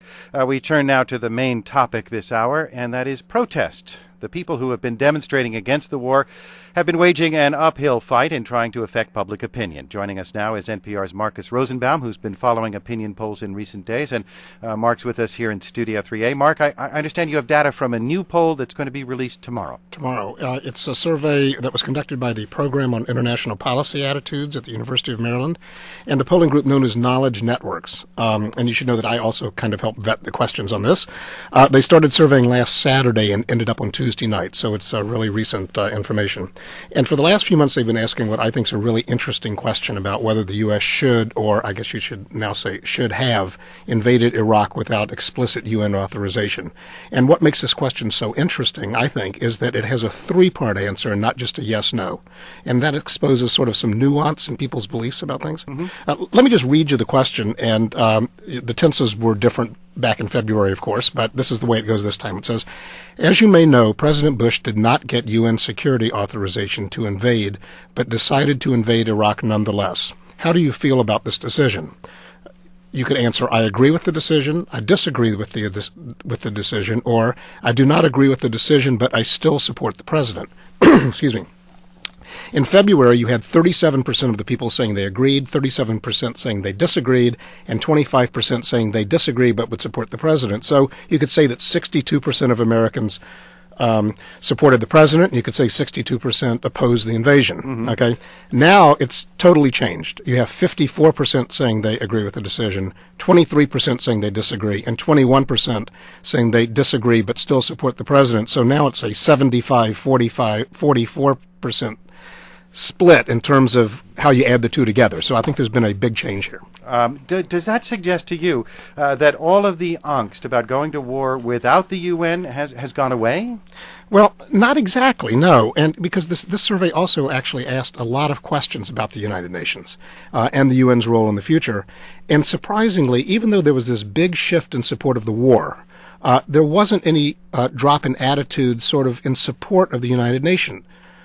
We turn now to the main topic this hour, and that is protest. The people who have been demonstrating against the war have been waging an uphill fight in trying to affect public opinion. Joining us now is NPR's Marcus Rosenbaum, who's been following opinion polls in recent days. And Mark's with us here in Studio 3A. Mark, I understand you have data from a new poll that's going to be released tomorrow. It's a survey that was conducted by the Program on International Policy Attitudes at the University of Maryland and a polling group known as Knowledge Networks. And you should know that I also kind of helped vet the questions on this. They started surveying last Saturday and ended up on Tuesday night, so it's really recent information. And for the last few months, they've been asking what I think is a really interesting question about whether the U.S. should, or I guess you should now say should have, invaded Iraq without explicit UN authorization. And what makes this question so interesting, I think, is that it has a three-part answer and not just a yes-no. And that exposes sort of some nuance in people's beliefs about things. Mm-hmm. Let me just read you the question, and the tenses were different back in February, of course, but this is the way it goes this time. It says, as you may know, President Bush did not get UN security authorization to invade, but decided to invade Iraq nonetheless. How do you feel about this decision? You could answer, I agree with the decision, I disagree with the decision, or I do not agree with the decision, but I still support the president. Excuse me. In February, you had 37% of the people saying they agreed, 37% saying they disagreed, and 25% saying they disagree but would support the president. So you could say that 62% of Americans supported the president. You could say 62% opposed the invasion. Mm-hmm. Okay. Now it's totally changed. You have 54% saying they agree with the decision, 23% saying they disagree, and 21% saying they disagree but still support the president. So now it's a 44% split in terms of how you add the two together. So I think there's been a big change here. Does that suggest to you that all of the angst about going to war without the UN has gone away? Well, not exactly, no. And because this survey also actually asked a lot of questions about the United Nations and the UN's role in the future. And surprisingly, even though there was this big shift in support of the war, there wasn't any drop in attitude sort of in support of the United Nations.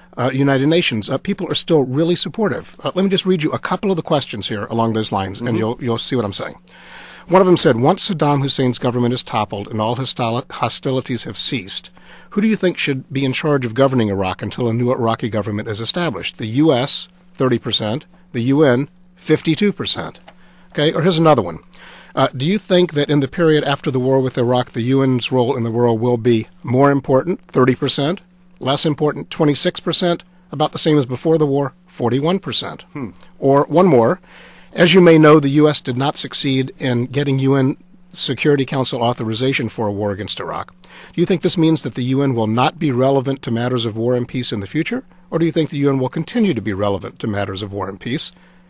People are still really supportive. Let me just read you a couple of the questions here along those lines, and you'll see what I'm saying. One of them said, once Saddam Hussein's government is toppled and all hostilities have ceased, who do you think should be in charge of governing Iraq until a new Iraqi government is established? The U.S., 30%, the UN, 52%. Okay, or here's another one. Do you think that in the period after the war with Iraq, the UN's role in the world will be more important, 30%? Less important, 26%, about the same as before the war, 41%. Or one more, as you may know, the U.S. did not succeed in getting UN Security Council authorization for a war against Iraq. Do you think this means that the UN will not be relevant to matters of war and peace in the future? Or do you think the UN will continue to be relevant to matters of war and peace?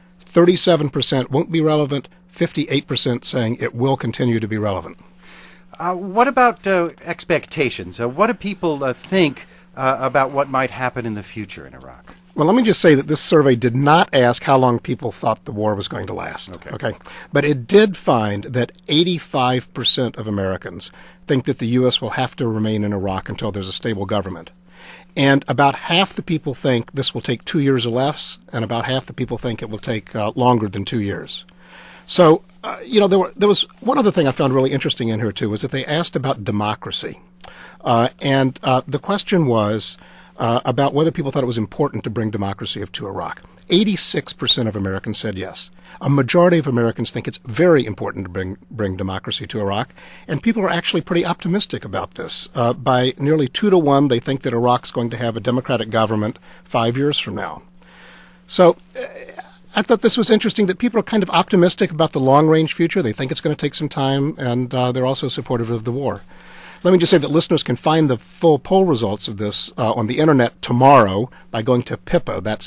37% won't be relevant, 58% saying it will continue to be relevant. What about expectations? What do people think about what might happen in the future in Iraq? Well, let me just say that this survey did not ask how long people thought the war was going to last. Okay. But it did find that 85% of Americans think that the U.S. will have to remain in Iraq until there's a stable government. And about half the people think this will take 2 years or less, and about half the people think it will take longer than 2 years. So, there was one other thing I found really interesting in here, too, was that they asked about democracy. And the question was about whether people thought it was important to bring democracy to Iraq. 86% of Americans said yes. A majority of Americans think it's very important to bring democracy to Iraq. And people are actually pretty optimistic about this. By nearly 2-1, they think that Iraq's going to have a democratic government 5 years from now. So I thought this was interesting that people are kind of optimistic about the long-range future. They think it's going to take some time, and they're also supportive of the war. Let me just say that listeners can find the full poll results of this on the Internet tomorrow by going to PIPA, that's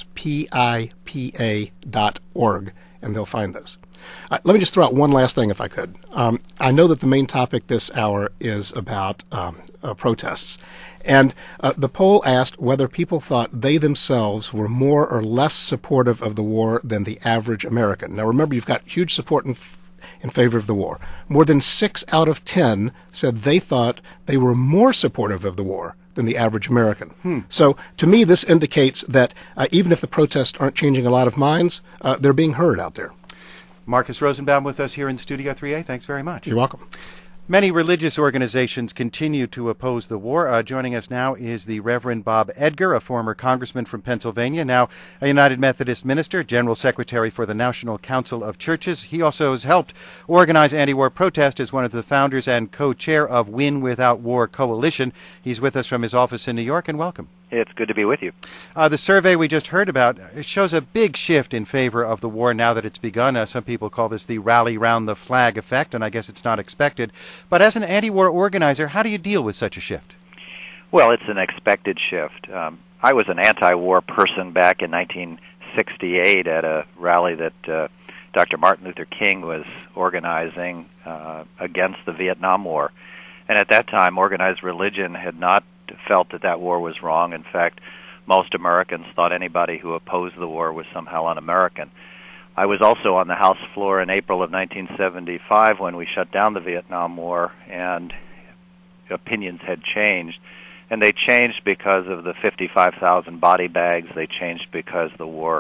PIPA.org, and they'll find this. Let me just throw out one last thing, if I could. I know that the main topic this hour is about protests. And the poll asked whether people thought they themselves were more or less supportive of the war than the average American. Now, remember, you've got huge support in favor of the war. More than 6 out of 10 said they thought they were more supportive of the war than the average American. So, to me, this indicates that even if the protests aren't changing a lot of minds, they're being heard out there. Marcus Rosenbaum with us here in Studio 3A. Thanks very much. You're welcome. Many religious organizations continue to oppose the war. Joining us now is the Reverend Bob Edgar, a former congressman from Pennsylvania, now a United Methodist minister, general secretary for the National Council of Churches. He also has helped organize anti-war protest as one of the founders and co-chair of Win Without War Coalition. He's with us from his office in New York, and welcome. It's good to be with you. The survey we just heard about, it shows a big shift in favor of the war now that it's begun. Some people call this the rally round the flag effect, and I guess it's not expected. But as an anti-war organizer, how do you deal with such a shift? Well, it's an expected shift. I was an anti-war person back in 1968 at a rally that Dr. Martin Luther King was organizing against the Vietnam War. And at that time, organized religion had not felt that war was wrong. In fact, most Americans thought anybody who opposed the war was somehow un-American. I was also on the House floor in April of 1975 when we shut down the Vietnam War, and opinions had changed. And they changed because of the 55,000 body bags. They changed because the war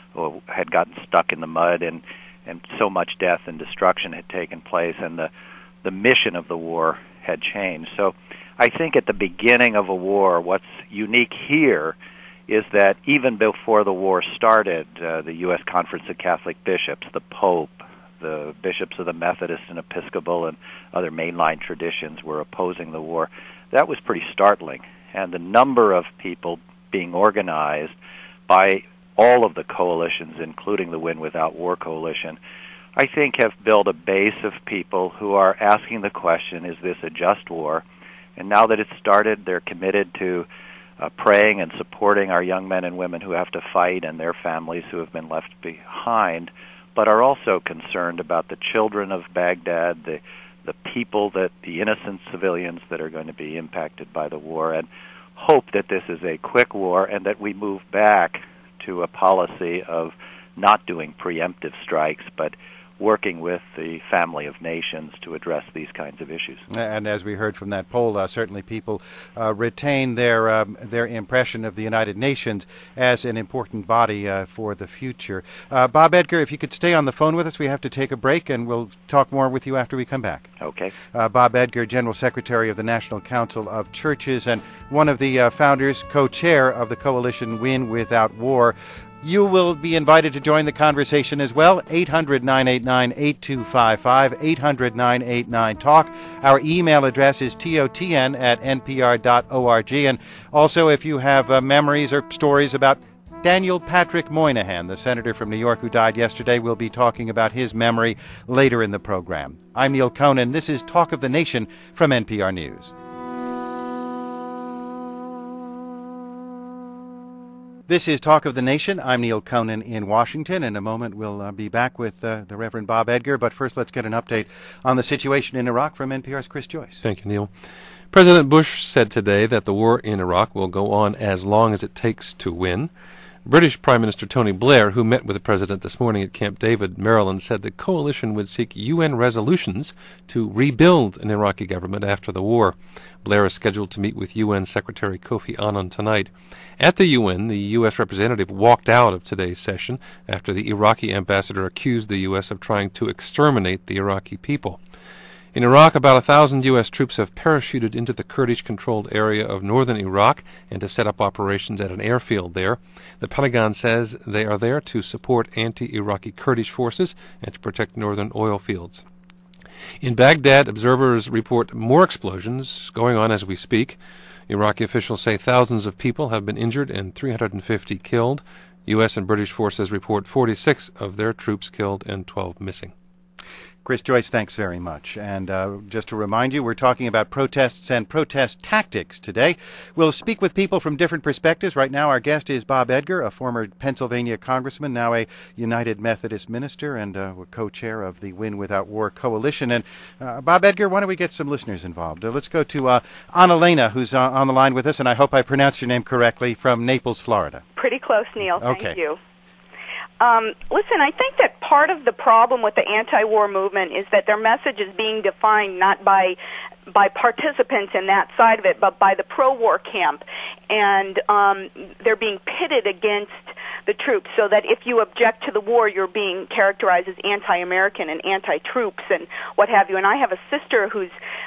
had gotten stuck in the mud, and so much death and destruction had taken place, and the mission of the war had changed. So I think at the beginning of a war, what's unique here is that even before the war started, the U.S. Conference of Catholic Bishops, the Pope, the bishops of the Methodist and Episcopal and other mainline traditions were opposing the war. That was pretty startling. And the number of people being organized by all of the coalitions, including the Win Without War Coalition, I think have built a base of people who are asking the question, is this a just war? And now that it's started, they're committed to praying and supporting our young men and women who have to fight and their families who have been left behind, but are also concerned about the children of Baghdad, the people, the innocent civilians that are going to be impacted by the war, and hope that this is a quick war and that we move back to a policy of not doing preemptive strikes, but working with the family of nations to address these kinds of issues. And as we heard from that poll, certainly people retain their impression of the United Nations as an important body for the future. Bob Edgar, if you could stay on the phone with us, we have to take a break, and we'll talk more with you after we come back. Okay. Bob Edgar, General Secretary of the National Council of Churches and one of the founders, co-chair of the coalition Win Without War. You will be invited to join the conversation as well. 800-989-8255, 800-989-TALK. Our email address is totn@npr.org. And also, if you have memories or stories about Daniel Patrick Moynihan, the senator from New York who died yesterday, we'll be talking about his memory later in the program. I'm Neil Conan. This is Talk of the Nation from NPR News. This is Talk of the Nation. I'm Neil Conan in Washington. In a moment, we'll be back with the Reverend Bob Edgar. But first, let's get an update on the situation in Iraq from NPR's Chris Joyce. Thank you, Neil. President Bush said today that the war in Iraq will go on as long as it takes to win. British Prime Minister Tony Blair, who met with the president this morning at Camp David, Maryland, said the coalition would seek UN resolutions to rebuild an Iraqi government after the war. Blair is scheduled to meet with UN Secretary Kofi Annan tonight. At the UN, the U.S. representative walked out of today's session after the Iraqi ambassador accused the U.S. of trying to exterminate the Iraqi people. In Iraq, about 1,000 U.S. troops have parachuted into the Kurdish-controlled area of northern Iraq and have set up operations at an airfield there. The Pentagon says they are there to support anti-Iraqi Kurdish forces and to protect northern oil fields. In Baghdad, observers report more explosions going on as we speak. Iraqi officials say thousands of people have been injured and 350 killed. U.S. and British forces report 46 of their troops killed and 12 missing. Chris Joyce, thanks very much. And just to remind you, we're talking about protests and protest tactics today. We'll speak with people from different perspectives. Right now, our guest is Bob Edgar, a former Pennsylvania congressman, now a United Methodist minister and co-chair of the Win Without War Coalition. And Bob Edgar, why don't we get some listeners involved? Let's go to Annalena, who's on the line with us, and I hope I pronounced your name correctly, from Naples, Florida. Pretty close, Neil. Okay. Thank you. Listen, I think that part of the problem with the anti-war movement is that their message is being defined not by participants in that side of it, but by the pro-war camp. And they're being pitted against the troops, so that if you object to the war, you're being characterized as anti-American and anti-troops and what have you. And I have a sister who's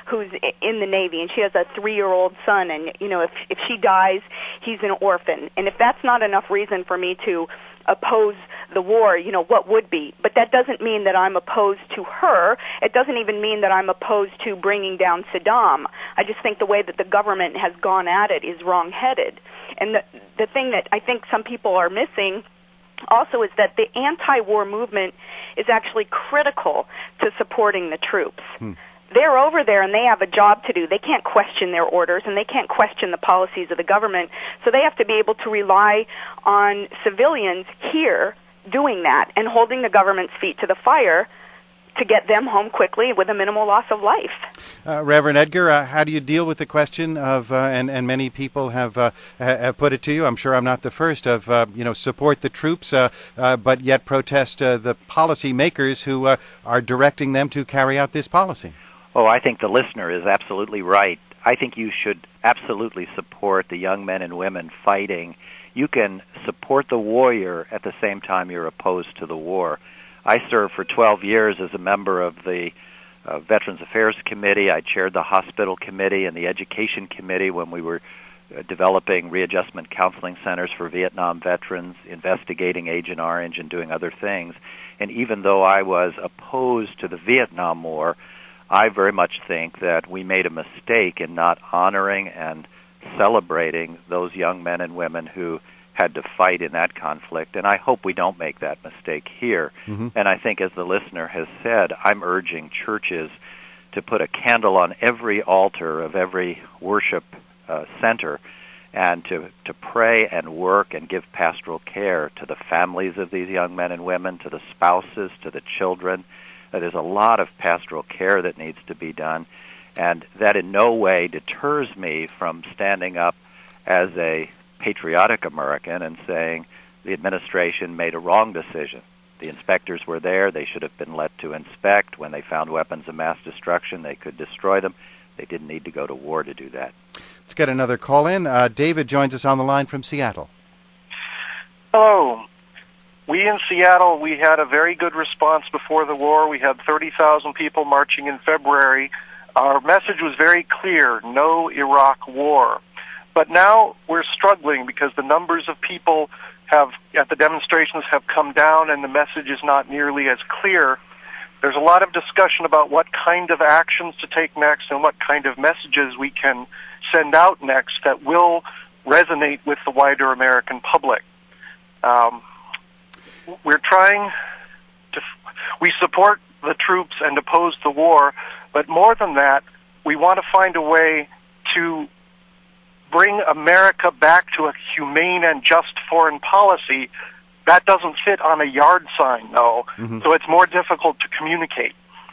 who's in the Navy, and she has a 3-year-old son, and, you know, if she dies, he's an orphan. And if that's not enough reason for me to oppose the war, you know, what would be? But that doesn't mean that I'm opposed to her. It doesn't even mean that I'm opposed to bringing down Saddam. I just think the way that the government has gone at it is wrong-headed. And the thing that I think some people are missing also is that the anti-war movement is actually critical to supporting the troops. They're over there and they have a job to do. They can't question their orders and they can't question the policies of the government. So they have to be able to rely on civilians here doing that and holding the government's feet to the fire to get them home quickly with a minimal loss of life. Reverend Edgar, how do you deal with the question of, and many people have put it to you, I'm sure I'm not the first, of, support the troops, but yet protest the policy makers who are directing them to carry out this policy? Oh, I think the listener is absolutely right. I think you should absolutely support the young men and women fighting. You can support the warrior at the same time you're opposed to the war. I served for 12 years as a member of the Veterans Affairs Committee. I chaired the Hospital Committee and the Education Committee when we were developing readjustment counseling centers for Vietnam veterans, investigating Agent Orange and doing other things. And even though I was opposed to the Vietnam War, I very much think that we made a mistake in not honoring and celebrating those young men and women who had to fight in that conflict, and I hope we don't make that mistake here. And I think, as the listener has said, I'm urging churches to put a candle on every altar of every worship center and to pray and work and give pastoral care to the families of these young men and women, to the spouses, to the children. There's a lot of pastoral care that needs to be done, and that in no way deters me from standing up as a patriotic American and saying the administration made a wrong decision. The inspectors were there. They should have been let to inspect. When they found weapons of mass destruction, they could destroy them. They didn't need to go to war to do that. Let's get another call in. David joins us on the line from Seattle. Hello. We in Seattle, we had a very good response before the war. We had 30,000 people marching in February. Our message was very clear, no Iraq war. But now we're struggling because the numbers of people at the demonstrations have come down and the message is not nearly as clear. There's a lot of discussion about what kind of actions to take next and what kind of messages we can send out next that will resonate with the wider American public. We support the troops and oppose the war, but more than that, we want to find a way to bring America back to a humane and just foreign policy. That doesn't fit on a yard sign, though, so it's more difficult to communicate.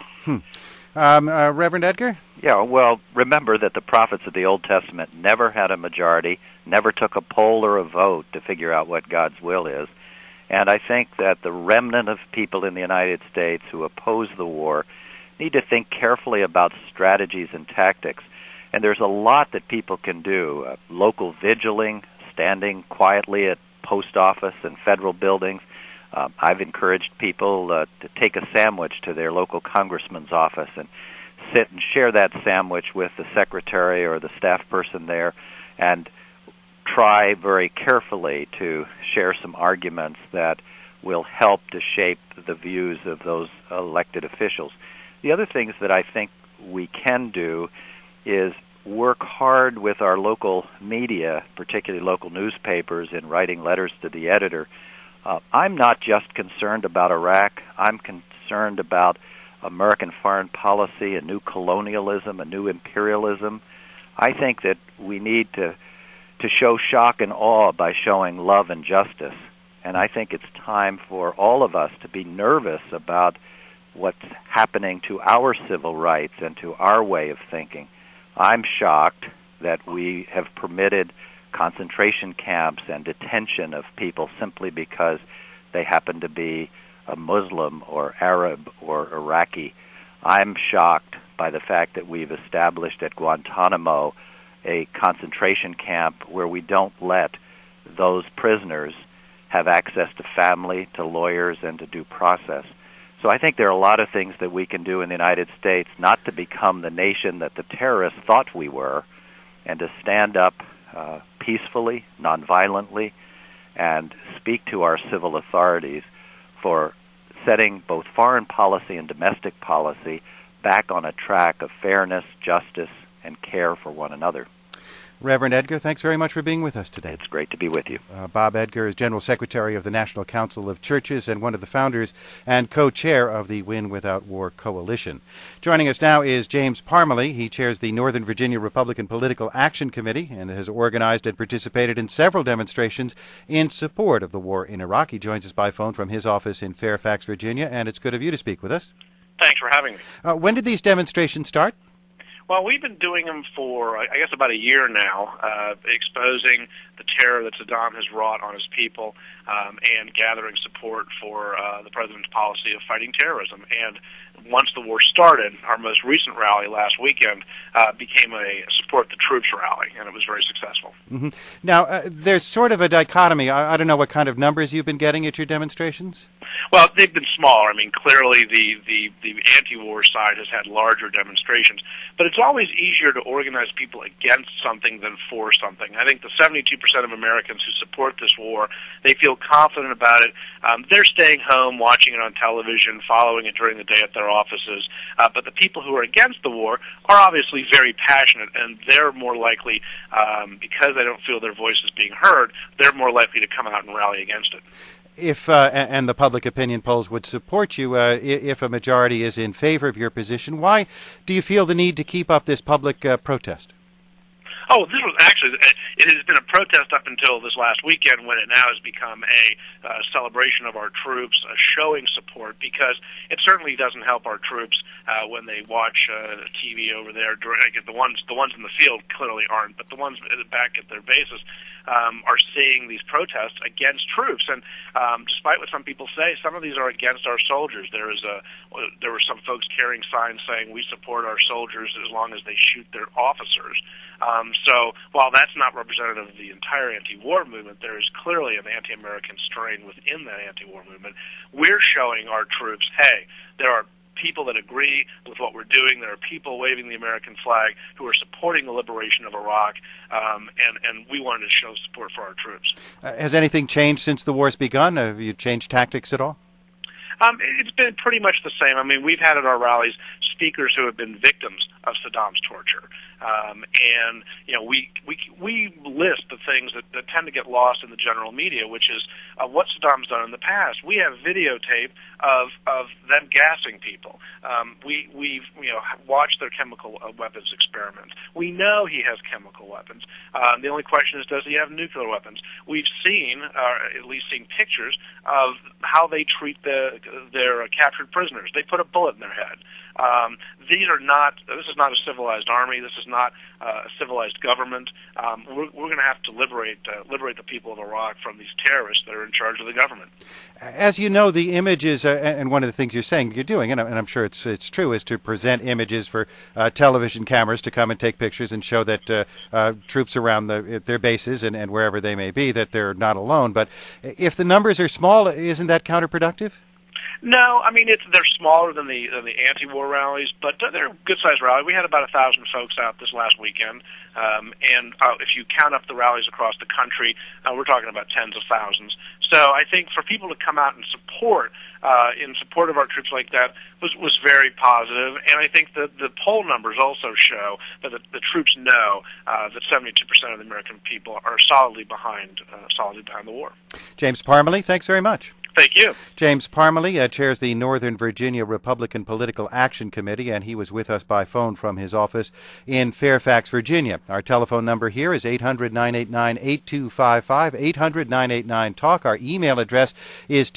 Reverend Edgar? Yeah, well, remember that the prophets of the Old Testament never had a majority, never took a poll or a vote to figure out what God's will is. And I think that the remnant of people in the United States who oppose the war need to think carefully about strategies and tactics. And there's a lot that people can do. Local vigiling, standing quietly at post office and federal buildings. I've encouraged people to take a sandwich to their local congressman's office and sit and share that sandwich with the secretary or the staff person there and try very carefully to share some arguments that will help to shape the views of those elected officials. The other things that I think we can do is work hard with our local media, particularly local newspapers, in writing letters to the editor. I'm not just concerned about Iraq. I'm concerned about American foreign policy, a new colonialism, a new imperialism. I think that we need to show shock and awe by showing love and justice. And I think it's time for all of us to be nervous about what's happening to our civil rights and to our way of thinking. I'm shocked that we have permitted concentration camps and detention of people simply because they happen to be a Muslim or Arab or Iraqi. I'm shocked by the fact that we've established at Guantanamo a concentration camp where we don't let those prisoners have access to family, to lawyers, and to due process. So I think there are a lot of things that we can do in the United States not to become the nation that the terrorists thought we were, and to stand up peacefully, nonviolently, and speak to our civil authorities for setting both foreign policy and domestic policy back on a track of fairness, justice, and care for one another. Reverend Edgar, thanks very much for being with us today. It's great to be with you. Bob Edgar is General Secretary of the National Council of Churches and one of the founders and co-chair of the Win Without War Coalition. Joining us now is James Parmalee. He chairs the Northern Virginia Republican Political Action Committee and has organized and participated in several demonstrations in support of the war in Iraq. He joins us by phone from his office in Fairfax, Virginia, and it's good of you to speak with us. Thanks for having me. When did these demonstrations start? Well, we've been doing them for, I guess, about a year now, exposing the terror that Saddam has wrought on his people and gathering support for the president's policy of fighting terrorism. And once the war started, our most recent rally last weekend became a Support the Troops rally, and it was very successful. Mm-hmm. Now, there's sort of a dichotomy. I don't know what kind of numbers you've been getting at your demonstrations? Well, they've been smaller. I mean, clearly the anti-war side has had larger demonstrations, but it's always easier to organize people against something than for something. I think the 72% of Americans who support this war, they feel confident about it. They're staying home, watching it on television, following it during the day at their offices. But the people who are against the war are obviously very passionate, and they're more likely, because they don't feel their voice is being heard, they're more likely to come out and rally against it. If and the public opinion polls would support you, if a majority is in favor of your position, why do you feel the need to keep up this public protest? Oh, this was actually, it has been a protest up until this last weekend, when it now has become a celebration of our troops, showing support, because it certainly doesn't help our troops when they watch TV over there. The ones in the field clearly aren't, but the ones back at their bases are seeing these protests against troops. And despite what some people say, some of these are against our soldiers. There were some folks carrying signs saying, "We support our soldiers as long as they shoot their officers." So while that's not representative of the entire anti-war movement, there is clearly an anti-American strain within that anti-war movement. We're showing our troops, hey, there are people that agree with what we're doing. There are people waving the American flag who are supporting the liberation of Iraq, and we wanted to show support for our troops. Has anything changed since the war's begun? Have you changed tactics at all? It's been pretty much the same. I mean, we've had at our rallies speakers who have been victims of Saddam's torture. And, you know, we list the things that tend to get lost in the general media, which is what Saddam's done in the past. We have videotape of them gassing people. We've watched their chemical weapons experiments. We know he has chemical weapons. The only question is, does he have nuclear weapons? We've seen, at least seen pictures of how they treat their captured prisoners. They put a bullet in their head. This is not a civilized army. This is not a civilized government. We're going to have to liberate the people of Iraq from these terrorists that are in charge of the government. As you know, the images, and one of the things you're saying you're doing, and I'm sure it's true, is to present images for television cameras to come and take pictures and show that troops around their bases and wherever they may be, that they're not alone. But if the numbers are small, isn't that counterproductive? No, I mean they're smaller than the anti-war rallies, but they're a good-sized rally. We had about 1,000 folks out this last weekend, and if you count up the rallies across the country, we're talking about tens of thousands. So I think for people to come out and support in support of our troops like that was very positive, and I think that the poll numbers also show that the troops know that 72% of the American people are solidly behind the war. James Parmalee, thanks very much. Thank you. James Parmalee chairs the Northern Virginia Republican Political Action Committee, and he was with us by phone from his office in Fairfax, Virginia. Our telephone number here is 800-989-8255, 800-989-TALK. Our email address is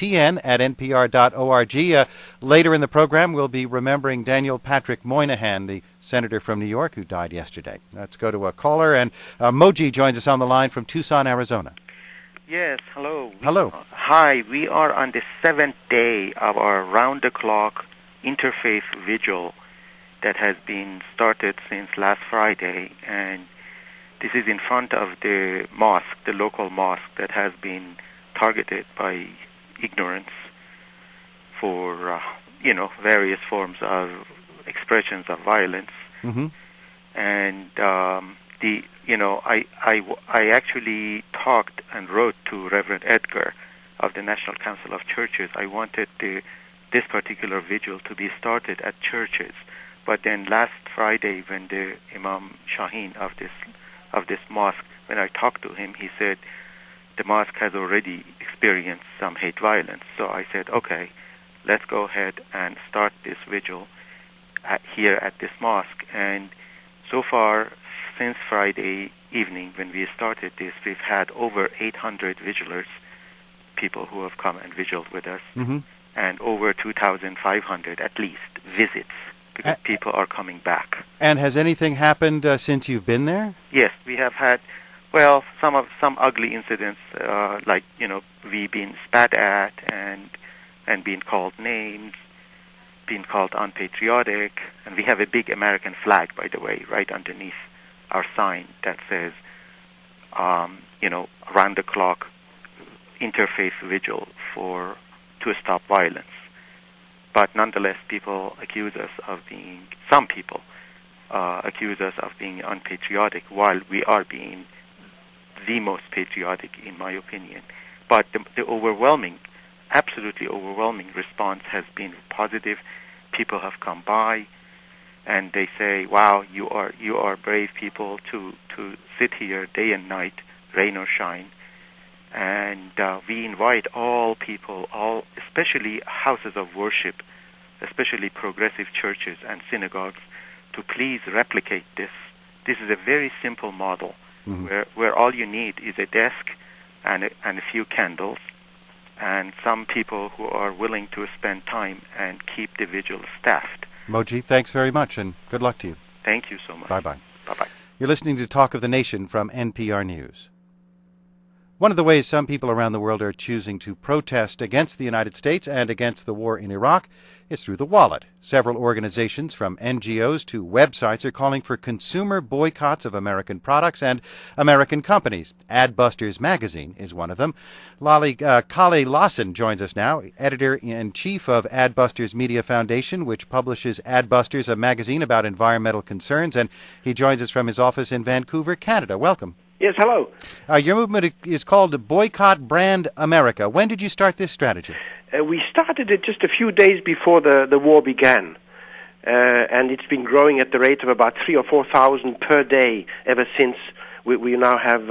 totn@npr.org. Later in the program, we'll be remembering Daniel Patrick Moynihan, the senator from New York who died yesterday. Let's go to a caller, and Moji joins us on the line from Tucson, Arizona. Yes, hello. Hello. Hi, we are on the 7th day of our round-the-clock interfaith vigil that has been started since last Friday, and this is in front of the mosque, the local mosque that has been targeted by ignorance for various forms of expressions of violence. Mm-hmm. And I actually talked and wrote to Reverend Edgar of the National Council of Churches. I wanted this particular vigil to be started at churches, but then last Friday, when the Imam Shaheen of this mosque, when I talked to him, he said the mosque has already experienced some hate violence. So I said, okay, let's go ahead and start this vigil here at this mosque. And so far, since Friday evening when we started this, we've had over 800 vigilers, people who have come and vigiled with us, mm-hmm. and over 2,500 at least visits, because people are coming back. And has anything happened since you've been there? Yes, we have had, some ugly incidents, like we been spat at and being called names, being called unpatriotic, and we have a big American flag, by the way, right underneath our sign that says, around the clock interfaith vigil to stop violence. But nonetheless, some people accuse us of being unpatriotic, while we are being the most patriotic, in my opinion. But the absolutely overwhelming response has been positive. People have come by, and they say, "Wow, you are brave people to sit here day and night, rain or shine." And we invite all people, especially houses of worship, especially progressive churches and synagogues, to please replicate this. This is a very simple model, mm-hmm. where all you need is a desk and a few candles, and some people who are willing to spend time and keep the vigil staffed. Moji, thanks very much, and good luck to you. Thank you so much. Bye-bye. Bye-bye. You're listening to Talk of the Nation from NPR News. One of the ways some people around the world are choosing to protest against the United States and against the war in Iraq is through the wallet. Several organizations, from NGOs to websites, are calling for consumer boycotts of American products and American companies. Adbusters magazine is one of them. Kale Lawson joins us now, editor-in-chief of Adbusters Media Foundation, which publishes Adbusters, a magazine about environmental concerns, and he joins us from his office in Vancouver, Canada. Welcome. Yes, hello. Your movement is called Boycott Brand America. When did you start this strategy? We started it just a few days before the war began, and it's been growing at the rate of about 3,000 or 4,000 per day ever since. We now have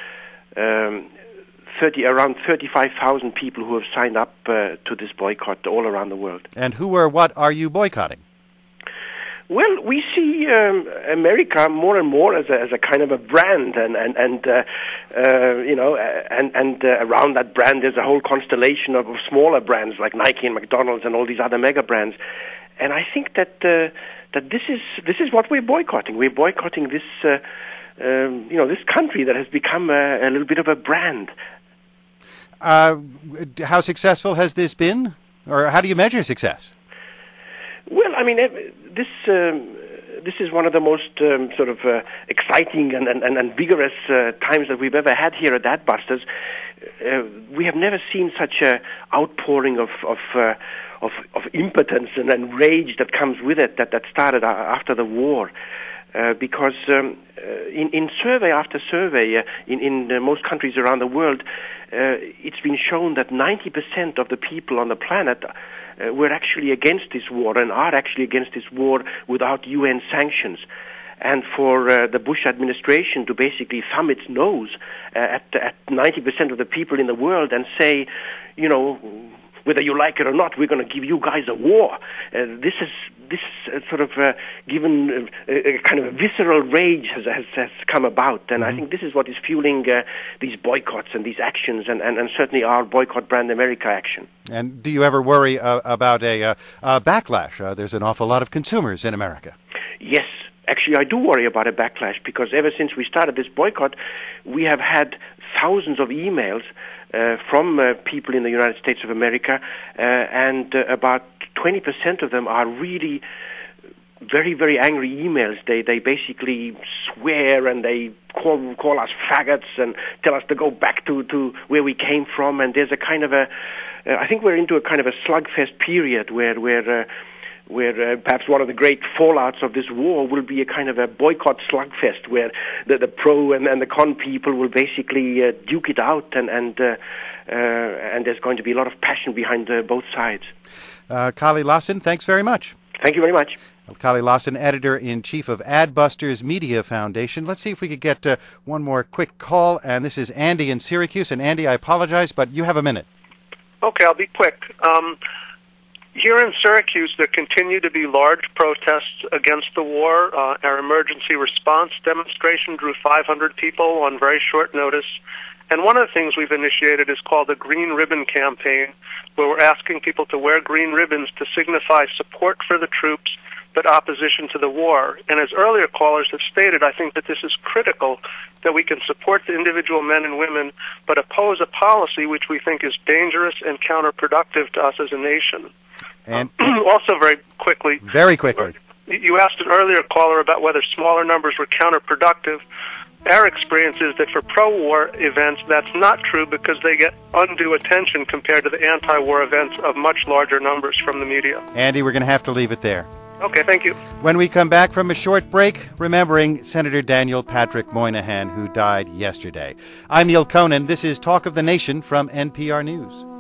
around 35,000 people who have signed up to this boycott all around the world. And who or what are you boycotting? Well, we see America more and more as a kind of a brand, and around that brand there's a whole constellation of smaller brands like Nike and McDonald's and all these other mega brands. And I think that this is what we're boycotting. We're boycotting this this country that has become a little bit of a brand. How successful has this been, or how do you measure success? Well, I mean, this is one of the most exciting and vigorous times that we've ever had here at Adbusters. We have never seen such a outpouring of impotence and rage that comes with it that started after the war. Because in survey after survey in most countries around the world, it's been shown that 90% of the people on the planet were actually against this war and are actually against this war without UN sanctions. And for the Bush administration to basically thumb its nose at 90% of the people in the world and say, whether you like it or not, we're going to give you guys a war. This given a kind of a visceral rage has come about, and I think this is what is fueling these boycotts and these actions, and certainly our Boycott Brand America action. And do you ever worry about a backlash? There's an awful lot of consumers in America. Yes. Actually, I do worry about a backlash, because ever since we started this boycott, we have had thousands of emails from people in the United States of America, and about 20% of them are really very, very angry emails. They basically swear, and they call us faggots and tell us to go back to where we came from, and there's a kind of a I think we're into a kind of a slugfest period where perhaps one of the great fallouts of this war will be a kind of a boycott slugfest where the pro and the con people will basically duke it out, and there's going to be a lot of passion behind both sides. Kali Lawson, thanks very much. Thank you very much. Kali Lawson, editor-in-chief of Adbusters Media Foundation. Let's see if we could get one more quick call, and this is Andy in Syracuse. And Andy, I apologize, but you have a minute. Okay, I'll be quick. Here in Syracuse, there continue to be large protests against the war. Our emergency response demonstration drew 500 people on very short notice. And one of the things we've initiated is called the Green Ribbon Campaign, where we're asking people to wear green ribbons to signify support for the troops but opposition to the war. And as earlier callers have stated, I think that this is critical, that we can support the individual men and women but oppose a policy which we think is dangerous and counterproductive to us as a nation. And also very quickly, you asked an earlier caller about whether smaller numbers were counterproductive. Our experience is that for pro-war events, that's not true because they get undue attention compared to the anti-war events of much larger numbers from the media. Andy, we're going to have to leave it there. Okay, thank you. When we come back from a short break, remembering Senator Daniel Patrick Moynihan, who died yesterday. I'm Neil Conan. This is Talk of the Nation from NPR News.